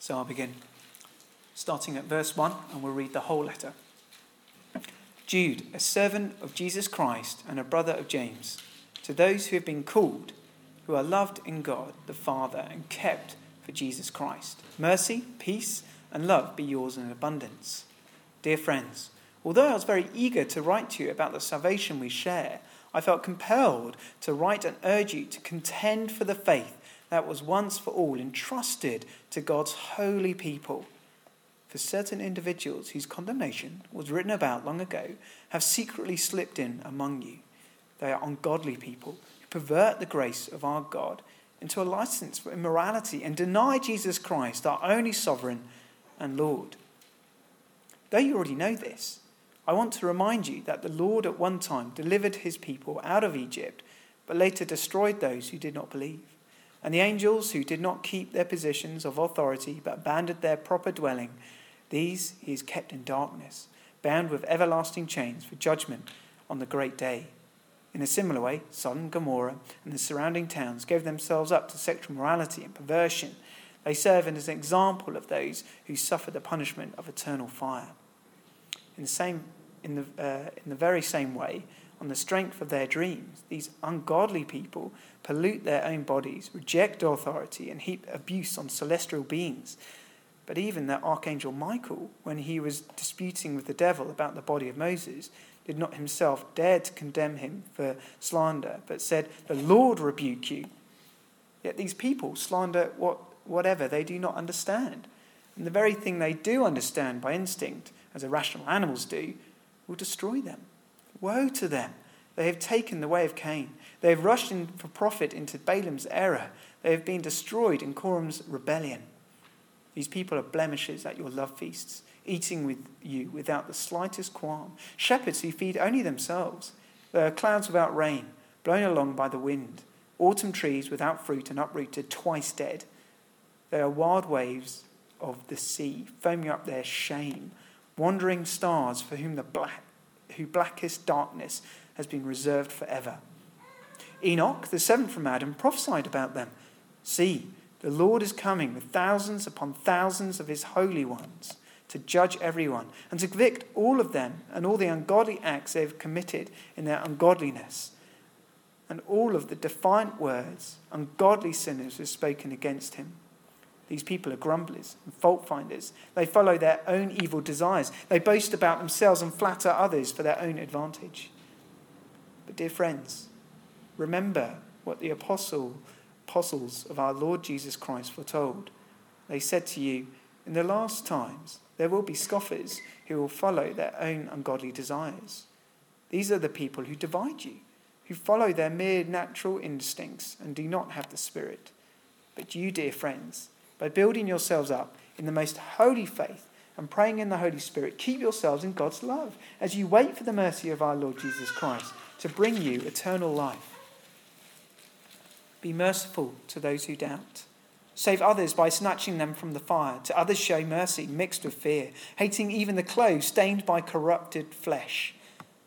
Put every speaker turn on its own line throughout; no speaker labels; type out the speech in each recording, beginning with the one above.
So I'll begin, starting at verse 1, and we'll read the whole letter. Jude, a servant of Jesus Christ and a brother of James, to those who have been called, who are loved in God the Father and kept for Jesus Christ. Mercy, peace, and love be yours in abundance. Dear friends, although I was very eager to write to you about the salvation we share, I felt compelled to write and urge you to contend for the faith that was once for all entrusted to God's holy people. For certain individuals whose condemnation was written about long ago have secretly slipped in among you. They are ungodly people who pervert the grace of our God into a license for immorality and deny Jesus Christ, our only sovereign and Lord. Though you already know this, I want to remind you that the Lord at one time delivered his people out of Egypt, but later destroyed those who did not believe. And the angels who did not keep their positions of authority but abandoned their proper dwelling, these he has kept in darkness, bound with everlasting chains for judgment on the great day. In a similar way, Sodom and Gomorrah and the surrounding towns gave themselves up to sexual morality and perversion. They serve as an example of those who suffer the punishment of eternal fire. In the very same way, on the strength of their dreams, these ungodly people pollute their own bodies, reject authority, and heap abuse on celestial beings. But even that archangel Michael, when he was disputing with the devil about the body of Moses, did not himself dare to condemn him for slander, but said, "The Lord rebuke you." Yet these people slander whatever they do not understand. And the very thing they do understand by instinct, as irrational animals do, will destroy them. Woe to them! They have taken the way of Cain. They have rushed in for profit into Balaam's error. They have been destroyed in Korah's rebellion. These people are blemishes at your love feasts, eating with you without the slightest qualm. Shepherds who feed only themselves. They are clouds without rain, blown along by the wind. Autumn trees without fruit and uprooted, twice dead. They are wild waves of the sea, foaming up their shame. Wandering stars for whom blackest darkness has been reserved forever. Enoch, the seventh from Adam, prophesied about them. See, the Lord is coming with thousands upon thousands of his holy ones to judge everyone and to convict all of them and all the ungodly acts they have committed in their ungodliness. And all of the defiant words ungodly sinners have spoken against him. These people are grumblers and fault finders. They follow their own evil desires. They boast about themselves and flatter others for their own advantage. But dear friends, remember what the apostles of our Lord Jesus Christ foretold. They said to you, in the last times there will be scoffers who will follow their own ungodly desires. These are the people who divide you, who follow their mere natural instincts and do not have the Spirit. But you, dear friends, by building yourselves up in the most holy faith and praying in the Holy Spirit, keep yourselves in God's love as you wait for the mercy of our Lord Jesus Christ to bring you eternal life. Be merciful to those who doubt. Save others by snatching them from the fire. To others show mercy mixed with fear, hating even the clothes stained by corrupted flesh.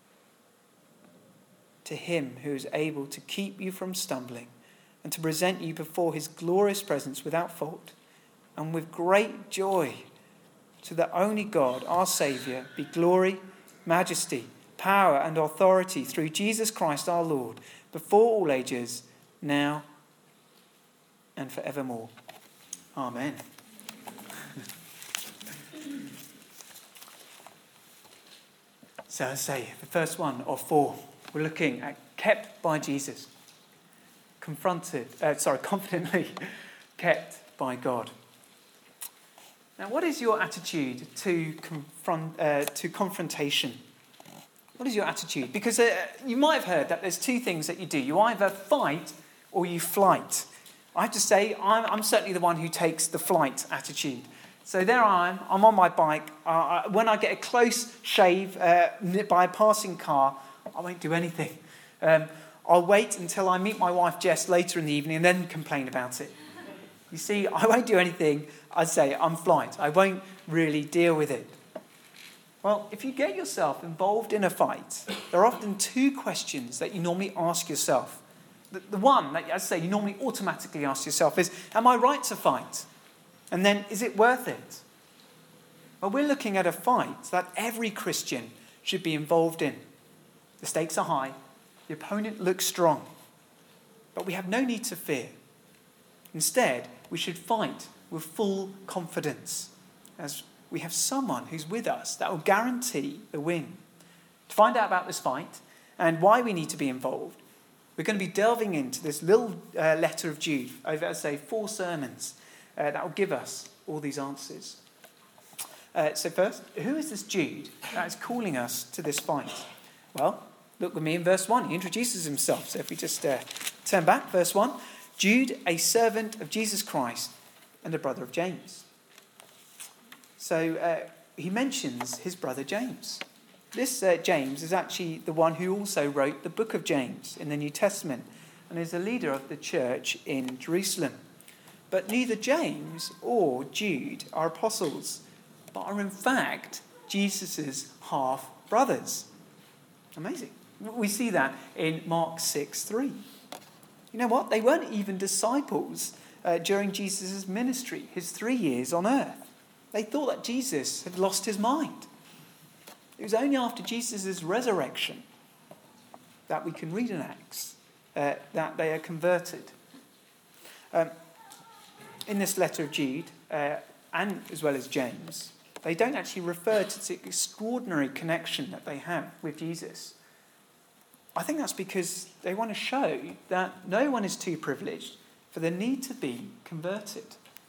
To him who is able to keep you from stumbling and to present you before his glorious presence without fault and with great joy, to the only God, our Saviour, be glory, majesty, power and authority through Jesus Christ our Lord, before all ages, now and forevermore. Amen. So as I say, the first one of four, we're looking at kept by Jesus. Confidently kept by God. Now, what is your attitude to confrontation? What is your attitude? Because you might have heard that there's two things that you do. You either fight or you flight. I have to say, I'm certainly the one who takes the flight attitude. So there I am. I'm on my bike. When I get a close shave by a passing car, I won't do anything. I'll wait until I meet my wife Jess later in the evening and then complain about it. You see, I won't do anything. I say I'm flight. I won't really deal with it. Well, if you get yourself involved in a fight, there are often two questions that you normally ask yourself. The one that, as I say, you normally automatically ask yourself is, am I right to fight? And then, is it worth it? Well, we're looking at a fight that every Christian should be involved in. The stakes are high. The opponent looks strong. But we have no need to fear. Instead, we should fight with full confidence, as we have someone who's with us that will guarantee the win. To find out about this fight and why we need to be involved, we're going to be delving into this little letter of Jude over, as I say, 4 sermons that will give us all these answers. So first, who is this Jude that is calling us to this fight? Well, look with me in verse 1. He introduces himself. So if we just turn back, verse 1. Jude, a servant of Jesus Christ and a brother of James. So he mentions his brother James. This James is actually the one who also wrote the book of James in the New Testament and is a leader of the church in Jerusalem. But neither James or Jude are apostles, but are in fact Jesus' half-brothers. Amazing. We see that in Mark 6:3. You know what? They weren't even disciples during Jesus' ministry, his 3 years on earth. They thought that Jesus had lost his mind. It was only after Jesus' resurrection that we can read in Acts that they are converted. In this letter of Jude, and as well as James, they don't actually refer to the extraordinary connection that they have with Jesus. I think that's because they want to show that no one is too privileged for the need to be converted.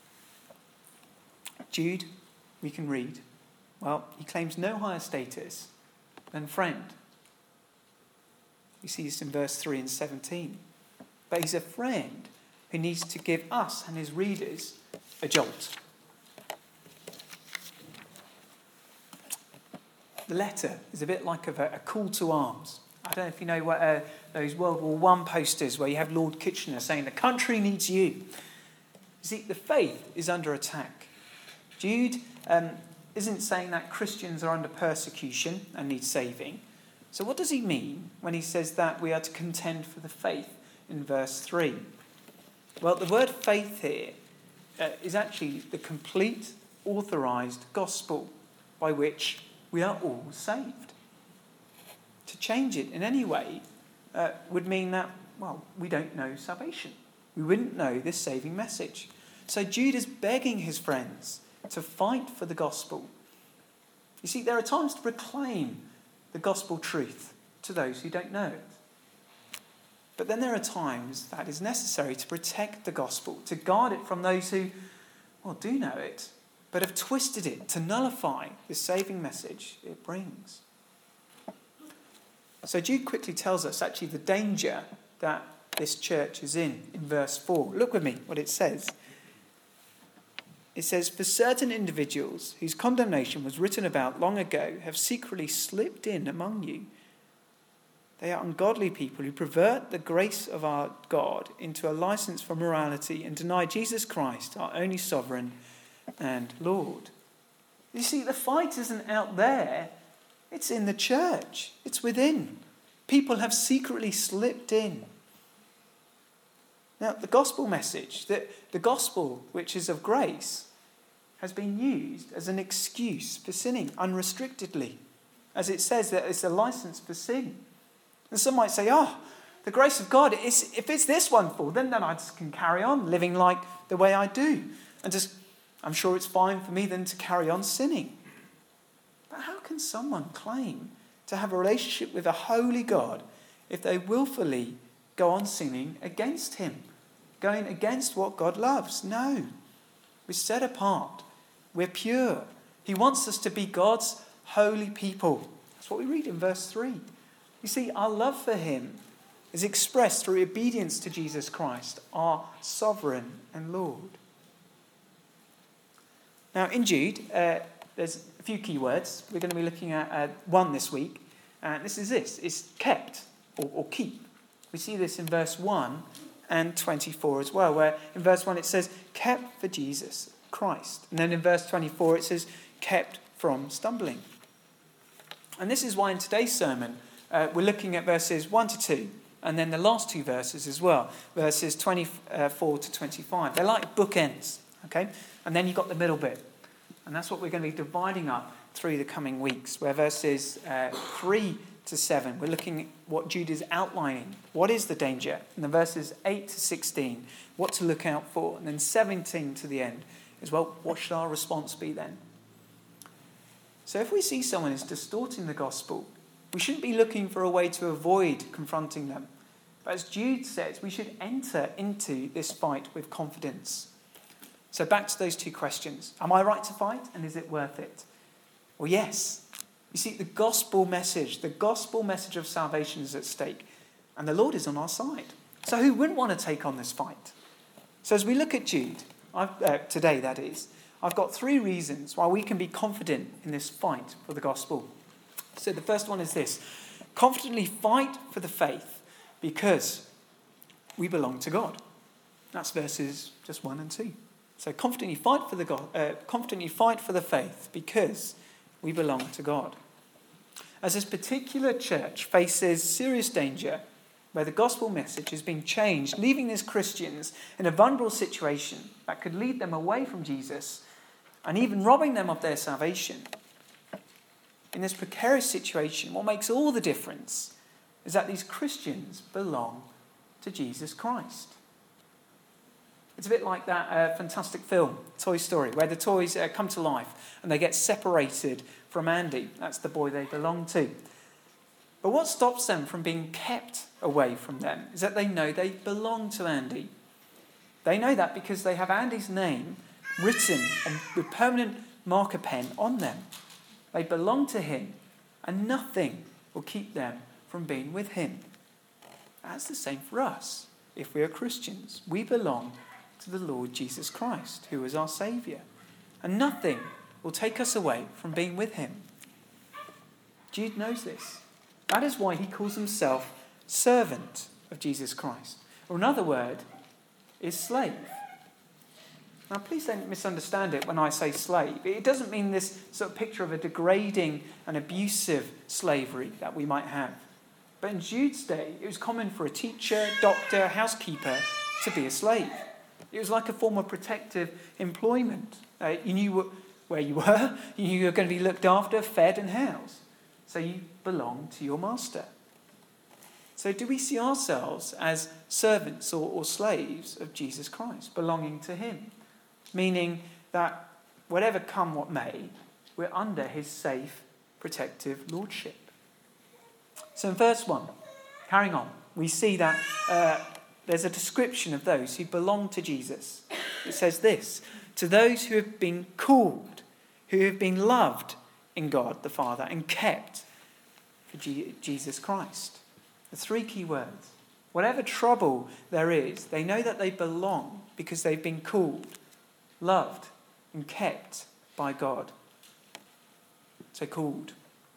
Jude, we can read, well, he claims no higher status than friend. We see this in verse 3 and 17. But he's a friend who needs to give us and his readers a jolt. The letter is a bit like a call to arms. I don't know if you know what those World War I posters where you have Lord Kitchener saying, the country needs you. You see, the faith is under attack. Jude isn't saying that Christians are under persecution and need saving. So what does he mean when he says that we are to contend for the faith in verse 3? Well, the word faith here is actually the complete, authorised gospel by which we are all saved. To change it in any way would mean that, well, we don't know salvation. We wouldn't know this saving message. So Jude is begging his friends to fight for the gospel. You see, there are times to proclaim the gospel truth to those who don't know it. But then there are times that is necessary to protect the gospel, to guard it from those who, well, do know it, but have twisted it to nullify the saving message it brings. So Jude quickly tells us actually the danger that this church is in verse 4. Look with me what it says. It says, for certain individuals whose condemnation was written about long ago have secretly slipped in among you. They are ungodly people who pervert the grace of our God into a license for morality and deny Jesus Christ, our only sovereign and Lord. You see, the fight isn't out there. It's in the church. It's within. People have secretly slipped in. Now, the gospel message, the gospel which is of grace, has been used as an excuse for sinning unrestrictedly. As it says that it's a license for sin. And some might say, the grace of God, if it's this wonderful, then I just can carry on living like the way I do. And just, I'm sure it's fine for me then to carry on sinning. But how can someone claim to have a relationship with a holy God if they willfully go on sinning against him, going against what God loves? No. We're set apart. We're pure. He wants us to be God's holy people. That's what we read in verse 3. You see, our love for him is expressed through obedience to Jesus Christ, our sovereign and Lord. Now, in Jude, there's a few key words. We're going to be looking at one this week. And this is this. It's kept or keep. We see this in verse 1 and 24 as well, where in verse 1 it says, kept for Jesus Christ. And then in verse 24 it says, kept from stumbling. And this is why in today's sermon we're looking at verses 1 to 2, and then the last two verses as well, verses 24 to 25. They're like bookends Okay? And then you've got the middle bit. And that's what we're going to be dividing up through the coming weeks, where verses 3 to 7, we're looking at what Jude is outlining. What is the danger? And then verses 8 to 16, what to look out for. And then 17 to the end is, well, what should our response be then? So if we see someone is distorting the gospel, we shouldn't be looking for a way to avoid confronting them. But as Jude says, we should enter into this fight with confidence. So back to those two questions. Am I right to fight, and is it worth it? Well, yes. You see, the gospel message of salvation is at stake, and the Lord is on our side. So who wouldn't want to take on this fight? So as we look at Jude, today that is, I've got 3 reasons why we can be confident in this fight for the gospel. So the first one is this: confidently fight for the faith because we belong to God. That's verses just 1 and 2. So confidently fight for the faith because we belong to God. As this particular church faces serious danger, where the gospel message has been changed, leaving these Christians in a vulnerable situation that could lead them away from Jesus and even robbing them of their salvation. In this precarious situation, what makes all the difference is that these Christians belong to Jesus Christ. It's a bit like that fantastic film, Toy Story, where the toys come to life and they get separated from Andy. That's the boy they belong to. But what stops them from being kept away from them is that they know they belong to Andy. They know that because they have Andy's name written with permanent marker pen on them. They belong to him, and nothing will keep them from being with him. That's the same for us. If we are Christians, we belong to the Lord Jesus Christ, who is our Saviour, and nothing will take us away from being with him. Jude knows this. That is why he calls himself servant of Jesus Christ, or another word is slave. Now, please don't misunderstand it when I say slave. It doesn't mean this sort of picture of a degrading and abusive slavery that we might have. But in Jude's day, it was common for a teacher, doctor, housekeeper to be a slave. It was like a form of protective employment. You knew where you were. You knew you were going to be looked after, fed and housed. So you belonged to your master. So do we see ourselves as servants or slaves of Jesus Christ, belonging to him? Meaning that whatever come what may, we're under his safe, protective lordship. So in verse 1, carrying on, we see that there's a description of those who belong to Jesus. It says this: to those who have been called, who have been loved in God the Father and kept for Jesus Christ. The 3 key words. Whatever trouble there is, they know that they belong because they've been called, loved and kept by God. So called.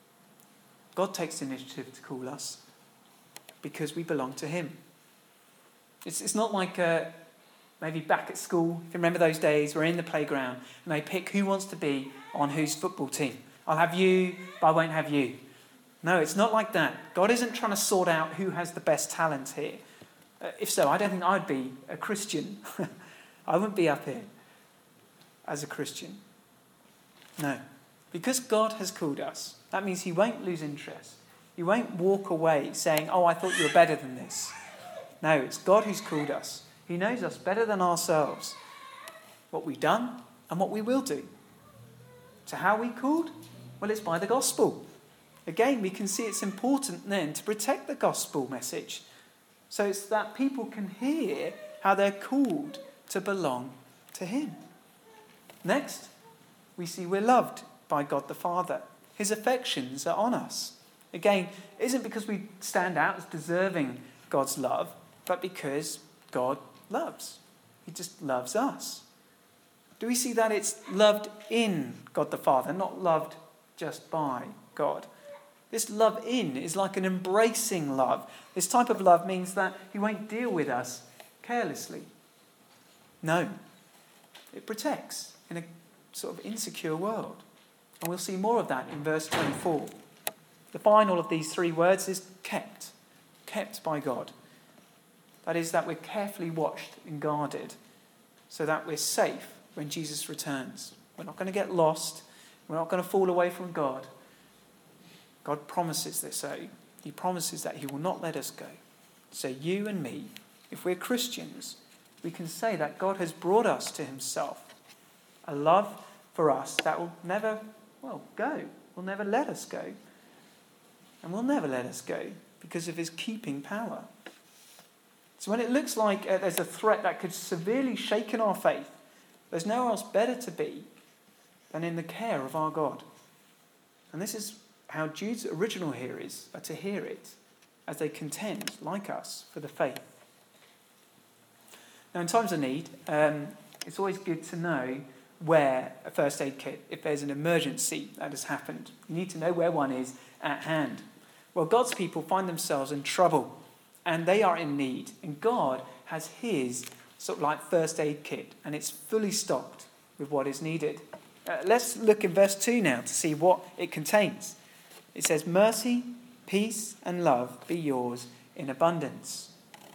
God takes the initiative to call us because we belong to him. It's not like maybe back at school, if you remember those days, we're in the playground and they pick who wants to be on whose football team. I'll have you, but I won't have you. No, it's not like that. God isn't trying to sort out who has the best talent here. If so, I don't think I'd be a Christian. I wouldn't be up here as a Christian. No. Because God has called us, that means he won't lose interest. He won't walk away saying, oh, I thought you were better than this. No, it's God who's called us. He knows us better than ourselves. What we've done and what we will do. So how are we called? Well, it's by the gospel. Again, we can see it's important then to protect the gospel message. So it's that people can hear how they're called to belong to him. Next, we see we're loved by God the Father. His affections are on us. Again, it isn't because we stand out as deserving God's love, but because God loves. He just loves us. Do we see that it's loved in God the Father, not loved just by God? This love in is like an embracing love. This type of love means that he won't deal with us carelessly. No, it protects in a sort of insecure world. And we'll see more of that in verse 24. The final of these 3 words is kept. Kept by God. That is, that we're carefully watched and guarded so that we're safe when Jesus returns. We're not going to get lost. We're not going to fall away from God. God promises this so. He promises that he will not let us go. So you and me, if we're Christians, we can say that God has brought us to himself. A love for us that will never, go. Will never let us go. And will never let us go because of his keeping power. So when it looks like there's a threat that could severely shaken our faith, there's nowhere else better to be than in the care of our God. And this is how Jude's original hearers are to hear it as they contend, like us, for the faith. Now, in times of need, it's always good to know where a first aid kit, if there's an emergency that has happened. You need to know where one is at hand. Well, God's people find themselves in trouble and they are in need. And God has his sort of like first aid kit and it's fully stocked with what is needed. Let's look in verse 2 now to see what it contains. It says, mercy, peace and love be yours in abundance.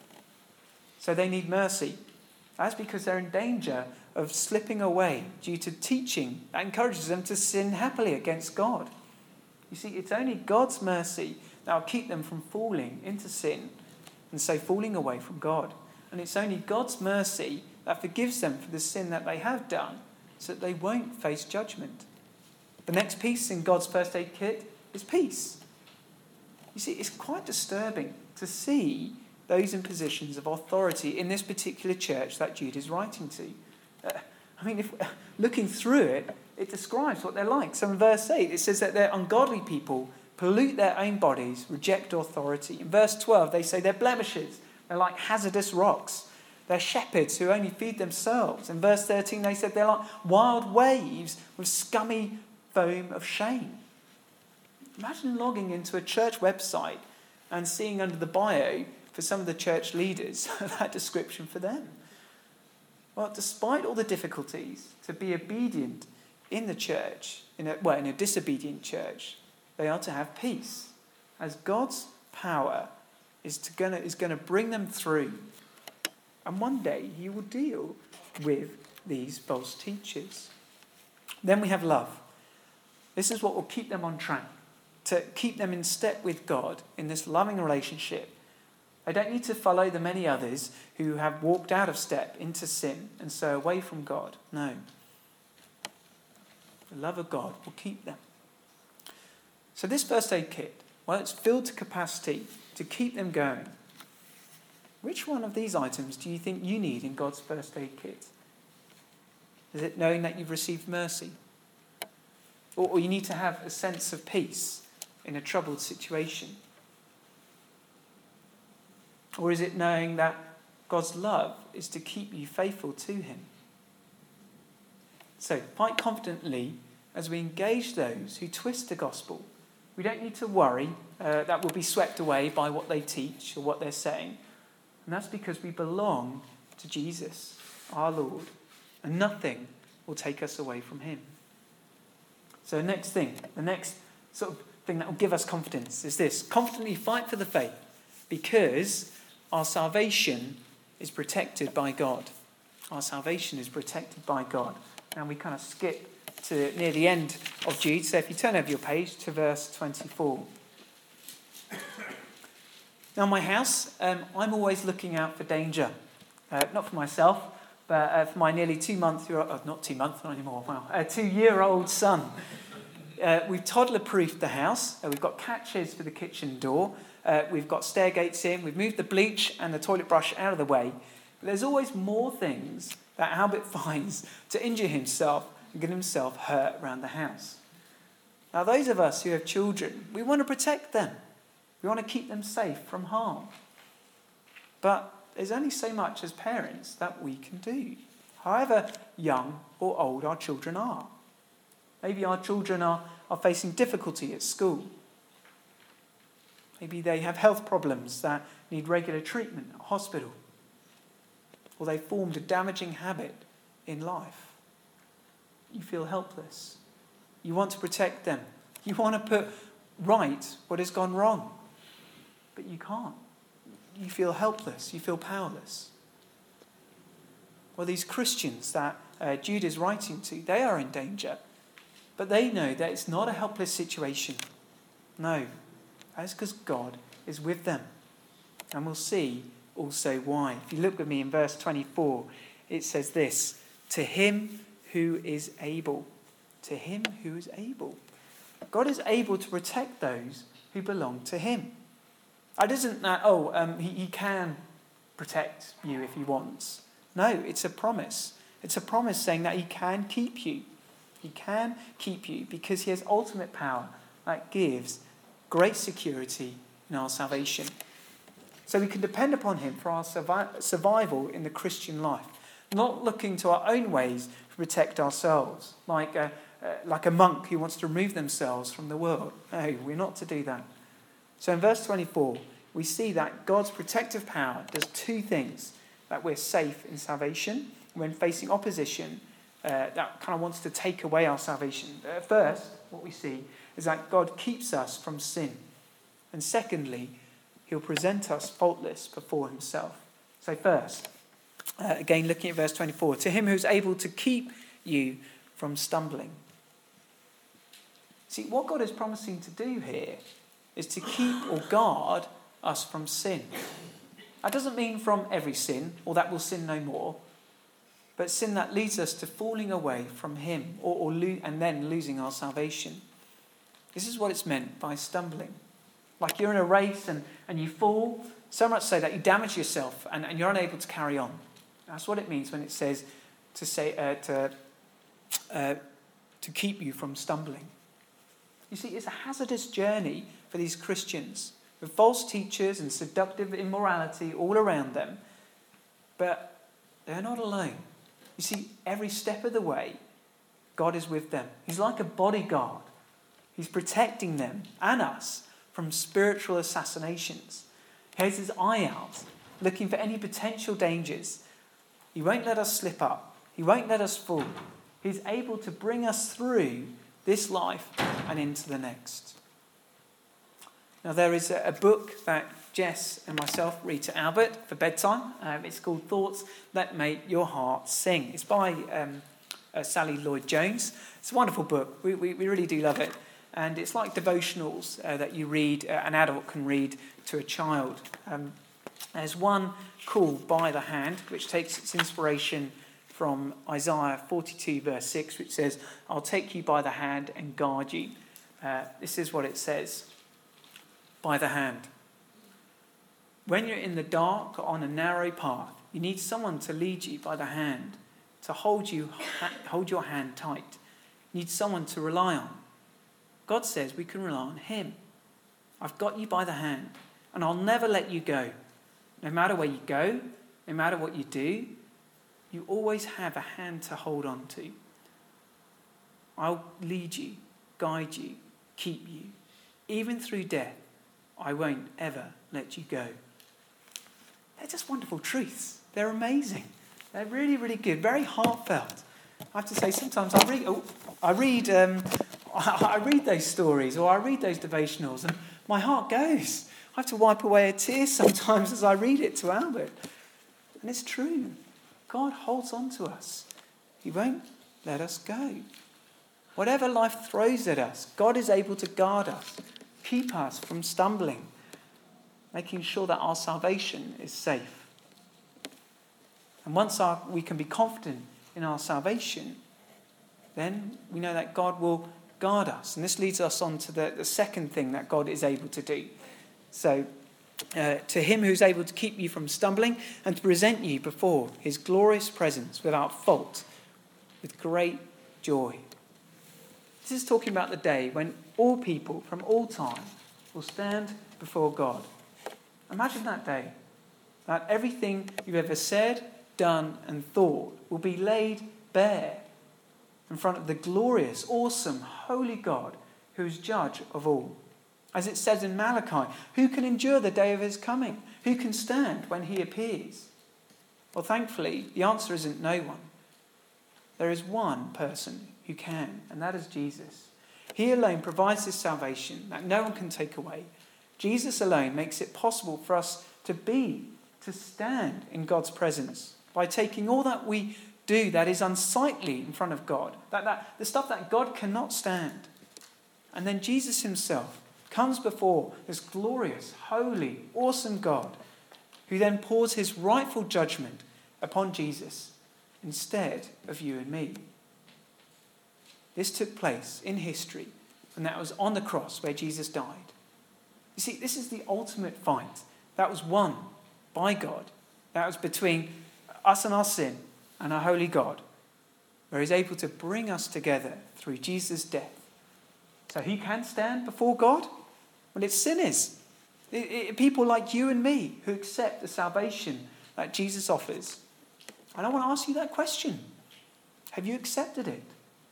So they need mercy. That's because they're in danger of slipping away due to teaching that encourages them to sin happily against God. You see, it's only God's mercy that will keep them from falling into sin and so falling away from God. And it's only God's mercy that forgives them for the sin that they have done so that they won't face judgment. The next piece in God's first aid kit is peace. You see, it's quite disturbing to see those in positions of authority in this particular church that Jude is writing to. If looking through it, it describes what they're like. So in verse 8, it says that they're ungodly people, pollute their own bodies, reject authority. In verse 12, they say they're blemishes. They're like hazardous rocks. They're shepherds who only feed themselves. In verse 13, they said they're like wild waves with scummy foam of shame. Imagine logging into a church website and seeing under the bio for some of the church leaders that description for them. Well, despite all the difficulties, to be obedient in the church, in a disobedient church, they are to have peace, as God's power is going to bring them through. And one day he will deal with these false teachers. Then we have love. This is what will keep them on track, to keep them in step with God in this loving relationship. They don't need to follow the many others who have walked out of step into sin and so away from God. No. The love of God will keep them. So this first aid kit, well, it's filled to capacity to keep them going. Which one of these items do you think you need in God's first aid kit? Is it knowing that you've received mercy? Or you need to have a sense of peace in a troubled situation? Or is it knowing that God's love is to keep you faithful to him? So, quite confidently, as we engage those who twist the gospel, we don't need to worry that we'll be swept away by what they teach or what they're saying. And that's because we belong to Jesus, our Lord, and nothing will take us away from him. So the next sort of thing that will give us confidence is this: confidently fight for the faith because our salvation is protected by God. Our salvation is protected by God. Now we kind of skip to near the end of Jude. So if you turn over your page to verse 24. Now in my house, I'm always looking out for danger. Not for myself, but for my nearly 2-year-old son. We've toddler-proofed the house. We've got catches for the kitchen door. We've got stair gates in. We've moved the bleach and the toilet brush out of the way. But there's always more things that Albert finds to injure himself and get himself hurt around the house. Now, those of us who have children, we want to protect them. We want to keep them safe from harm. But there's only so much as parents that we can do, however young or old our children are. Maybe our children are facing difficulty at school. Maybe they have health problems that need regular treatment at hospital. Or they formed a damaging habit in life. You feel helpless. You want to protect them. You want to put right what has gone wrong. But you can't. You feel helpless. You feel powerless. Well, these Christians that Jude is writing to, they are in danger. But they know that it's not a helpless situation. No, that's because God is with them. And we'll see also why. If you look with me in verse 24, it says this, to him who is able. To him who is able. God is able to protect those who belong to him. It isn't that, he can protect you if he wants. No, it's a promise. It's a promise saying that he can keep you. He can keep you because he has ultimate power that gives great security in our salvation. So we can depend upon him for our survival in the Christian life, not looking to our own ways to protect ourselves, like a monk who wants to remove themselves from the world. No, we're not to do that. So in verse 24, we see that God's protective power does two things, that we're safe in salvation when facing opposition that kind of wants to take away our salvation. First, what we see is that God keeps us from sin. And secondly, he'll present us faultless before himself. So first, again looking at verse 24, to him who's able to keep you from stumbling. See, what God is promising to do here is to keep or guard us from sin. That doesn't mean from every sin, or that we'll sin no more, but sin that leads us to falling away from him and then losing our salvation. This is what it's meant by stumbling. Like you're in a race and you fall, so much so that you damage yourself and you're unable to carry on. That's what it means when it says to keep you from stumbling. You see, it's a hazardous journey for these Christians with false teachers and seductive immorality all around them. But they're not alone. You see, every step of the way, God is with them. He's like a bodyguard. He's protecting them and us from spiritual assassinations. He has his eye out, looking for any potential dangers. He won't let us slip up. He won't let us fall. He's able to bring us through this life and into the next. Now, there is a book that Jess and myself read to Albert for bedtime. It's called Thoughts That Make Your Heart Sing. It's by Sally Lloyd-Jones. It's a wonderful book. We really do love it. And it's like devotionals that you read, an adult can read to a child. There's one called By the Hand, which takes its inspiration from Isaiah 42 verse 6, which says, I'll take you by the hand and guard you. This is what it says. By the hand. When you're in the dark or on a narrow path, you need someone to lead you by the hand, to hold your hand tight. You need someone to rely on. God says we can rely on him. I've got you by the hand, and I'll never let you go. No matter where you go, no matter what you do, you always have a hand to hold on to. I'll lead you, guide you, keep you. Even through death, I won't ever let you go. They're just wonderful truths. They're amazing. They're really, really good, very heartfelt. I have to say, sometimes I read those stories or I read those devotionals and my heart goes. I have to wipe away a tear sometimes as I read it to Albert. And it's true. God holds on to us. He won't let us go. Whatever life throws at us, God is able to guard us, keep us from stumbling, making sure that our salvation is safe. And once we can be confident in our salvation, then we know that God will guard us. And this leads us on to the second thing that God is able to do. So, to him who's able to keep you from stumbling and to present you before his glorious presence without fault, with great joy. This is talking about the day when all people from all time will stand before God. Imagine that day, that everything you've ever said, done and thought will be laid bare in front of the glorious, awesome, holy God who is judge of all. As it says in Malachi, who can endure the day of his coming? Who can stand when he appears? Well, thankfully, the answer isn't no one. There is one person who can, and that is Jesus. He alone provides this salvation that no one can take away. Jesus alone makes it possible for us to stand in God's presence by taking all that we do that is unsightly in front of God, the stuff that God cannot stand. And then Jesus himself comes before this glorious, holy, awesome God, who then pours his rightful judgment upon Jesus instead of you and me. This took place in history, and that was on the cross where Jesus died. You see, this is the ultimate fight that was won by God. That was between us and our sin and our holy God, where he's able to bring us together through Jesus' death. So who can stand before God? Well, it's sinners. People like you and me who accept the salvation that Jesus offers. And I want to ask you that question. Have you accepted it?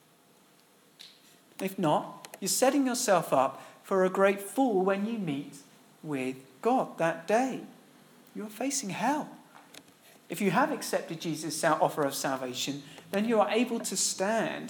If not, you're setting yourself up for a great fall when you meet with God that day. You're facing hell. If you have accepted Jesus' offer of salvation, then you are able to stand,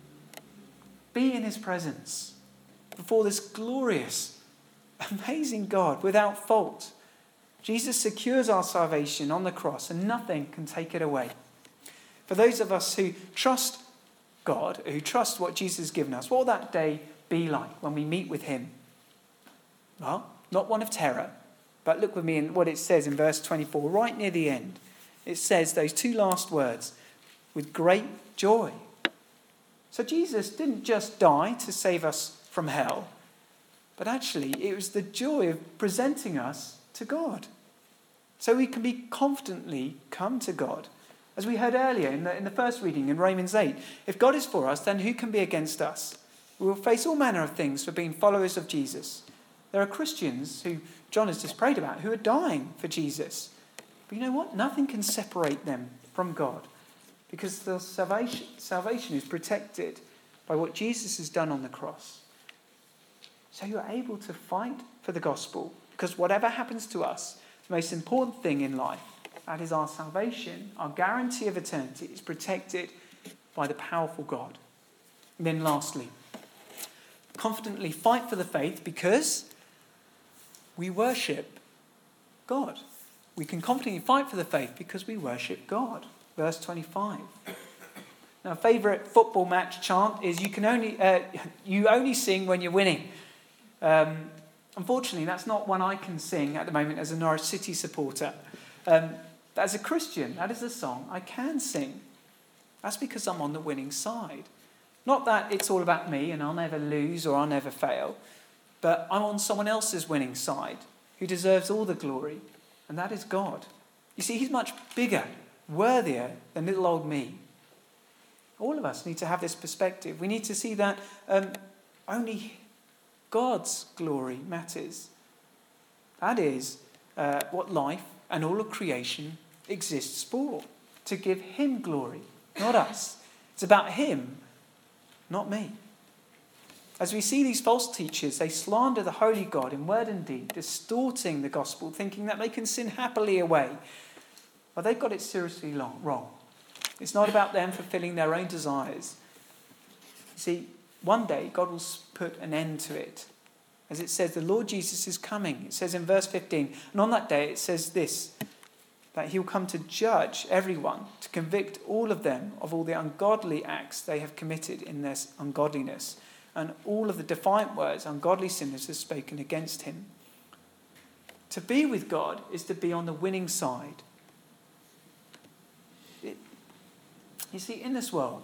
be in his presence, before this glorious, amazing God without fault. Jesus secures our salvation on the cross, and nothing can take it away. For those of us who trust God, who trust what Jesus has given us, what will that day be like when we meet with him? Well, not one of terror, but look with me in what it says in verse 24, right near the end. It says those two last words, with great joy. So Jesus didn't just die to save us from hell, but actually it was the joy of presenting us to God. So we can be confidently come to God. As we heard earlier in the first reading in Romans 8, if God is for us, then who can be against us? We will face all manner of things for being followers of Jesus. There are Christians who John has just prayed about who are dying for Jesus. But you know what? Nothing can separate them from God, because the salvation is protected by what Jesus has done on the cross. So you're able to fight for the gospel, because whatever happens to us, the most important thing in life, that is our salvation, our guarantee of eternity, is protected by the powerful God. And then lastly, confidently fight for the faith because we worship God. We can confidently fight for the faith because we worship God. Verse 25. Now, a favourite football match chant is you only sing when you're winning. Unfortunately, that's not one I can sing at the moment as a Norwich City supporter. But as a Christian, that is a song I can sing. That's because I'm on the winning side. Not that it's all about me and I'll never lose or I'll never fail, but I'm on someone else's winning side who deserves all the glory, and that is God. You see, he's much bigger, worthier than little old me. All of us need to have this perspective. We need to see that only God's glory matters. That is what life and all of creation exists for, to give him glory, not us. It's about him, not me. As we see these false teachers, they slander the holy God in word and deed, distorting the gospel, thinking that they can sin happily away. But they've got it seriously wrong. It's not about them fulfilling their own desires. You see, one day God will put an end to it. As it says, the Lord Jesus is coming. It says in verse 15, and on that day it says this, that he'll come to judge everyone, to convict all of them of all the ungodly acts they have committed in their ungodliness, and all of the defiant words ungodly sinners have spoken against him. To be with God is to be on the winning side. You see, in this world,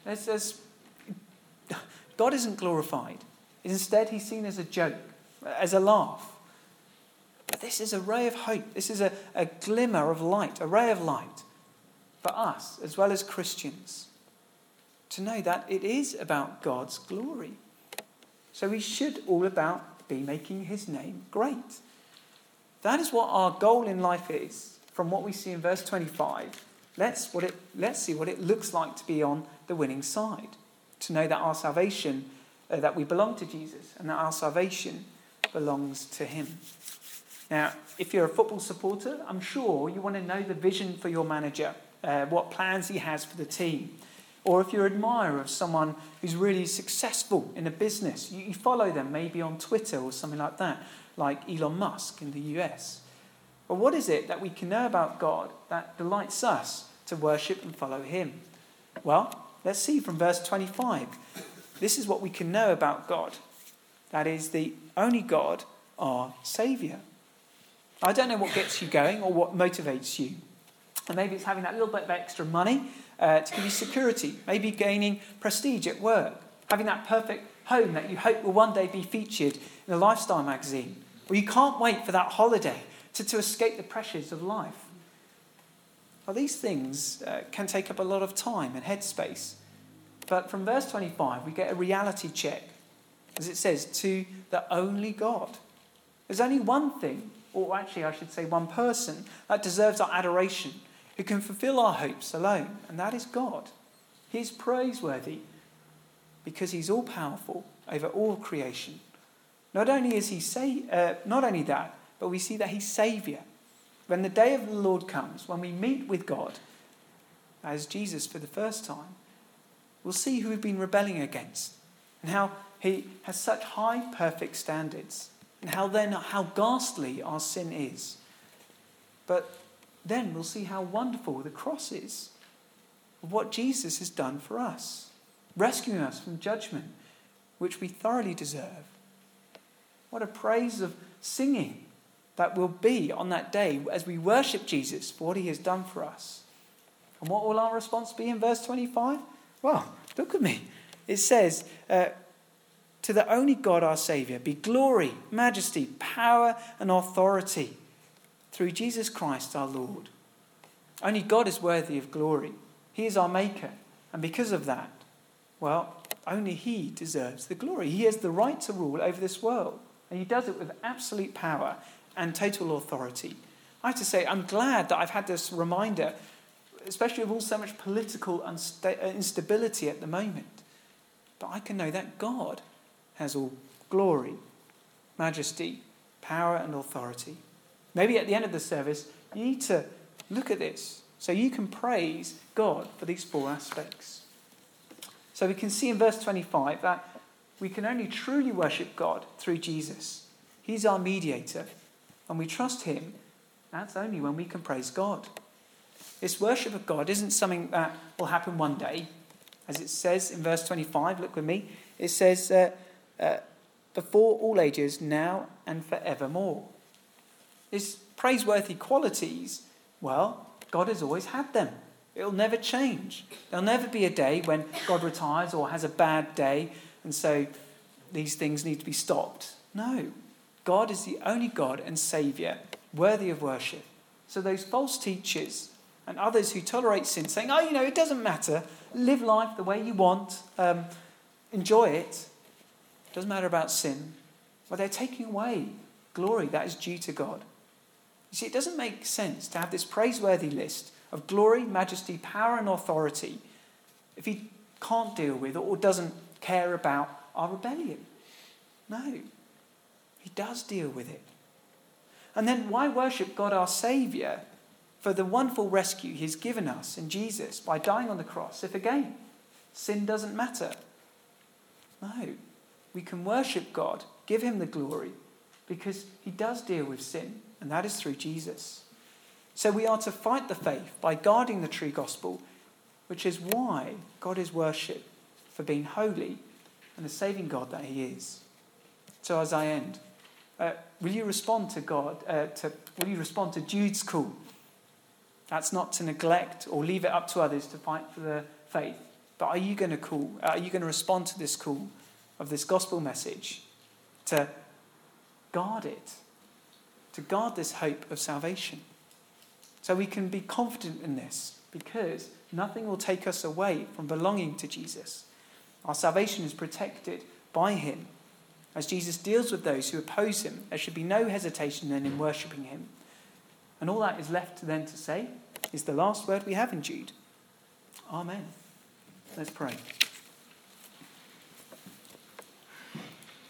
God isn't glorified. Instead, he's seen as a joke, as a laugh. But this is a ray of hope. This is a glimmer of light, a ray of light for us as well as Christians, to know that it is about God's glory. So we should all about be making his name great. That is what our goal in life is. From what we see in verse 25, let's see what it looks like to be on the winning side, to know that our salvation, that we belong to Jesus, and that our salvation belongs to him. Now, if you're a football supporter, I'm sure you want to know the vision for your manager, what plans he has for the team. Or if you're an admirer of someone who's really successful in a business, you follow them maybe on Twitter or something like that, like Elon Musk in the US. But what is it that we can know about God that delights us to worship and follow him? Well, let's see from verse 25. This is what we can know about God. That is the only God, our Saviour. I don't know what gets you going or what motivates you. And maybe it's having that little bit of extra money to give you security. Maybe gaining prestige at work. Having that perfect home that you hope will one day be featured in a lifestyle magazine. Or you can't wait for that holiday to escape the pressures of life. Well, these things can take up a lot of time and headspace. But from verse 25, we get a reality check. As it says, to the only God. There's only one thing, or actually I should say one person, that deserves our adoration, who can fulfill our hopes alone, and that is God. He is praiseworthy because he's all-powerful over all creation. Not only is he not only that, but we see that he's Saviour. When the day of the Lord comes, when we meet with God as Jesus for the first time, we'll see who we've been rebelling against and how he has such high, perfect standards, and how ghastly our sin is. But then we'll see how wonderful the cross is, of what Jesus has done for us, rescuing us from judgment, which we thoroughly deserve. What a praise of singing that will be on that day as we worship Jesus for what he has done for us. And what will our response be in verse 25? Well, look at me. It says, to the only God our Saviour be glory, majesty, power and authority through Jesus Christ our Lord. Only God is worthy of glory. He is our maker. And because of that, well, only he deserves the glory. He has the right to rule over this world. And he does it with absolute power and total authority. I have to say, I'm glad that I've had this reminder, especially of all so much political instability at the moment. But I can know that God has all glory, majesty, power and authority. Maybe at the end of the service, you need to look at this so you can praise God for these four aspects. So we can see in verse 25 that we can only truly worship God through Jesus. He's our mediator, and we trust him. That's only when we can praise God. This worship of God isn't something that will happen one day. As it says in verse 25, look with me, it says, before all ages, now and forevermore. These praiseworthy qualities, well, God has always had them. It'll never change. There'll never be a day when God retires or has a bad day, and so these things need to be stopped. No, God is the only God and Saviour worthy of worship. So those false teachers and others who tolerate sin, saying, it doesn't matter, live life the way you want, enjoy it, doesn't matter about sin, well, they're taking away glory that is due to God. You see, it doesn't make sense to have this praiseworthy list of glory, majesty, power and authority if he can't deal with or doesn't care about our rebellion. No, he does deal with it. And then why worship God our Saviour for the wonderful rescue he's given us in Jesus by dying on the cross if again sin doesn't matter? No, we can worship God, give him the glory, because he does deal with sin, and that is through Jesus. So we are to fight the faith by guarding the true gospel, which is why God is worshipped, for being holy and the saving God that he is. So as I end, will you respond to God? Will you respond to Jude's call? That's not to neglect or leave it up to others to fight for the faith. But are you going to respond to this call of this gospel message to guard it, to guard this hope of salvation? So we can be confident in this because nothing will take us away from belonging to Jesus. Our salvation is protected by him. As Jesus deals with those who oppose him, there should be no hesitation then in worshipping him. And all that is left then to say is the last word we have in Jude. Amen. Let's pray.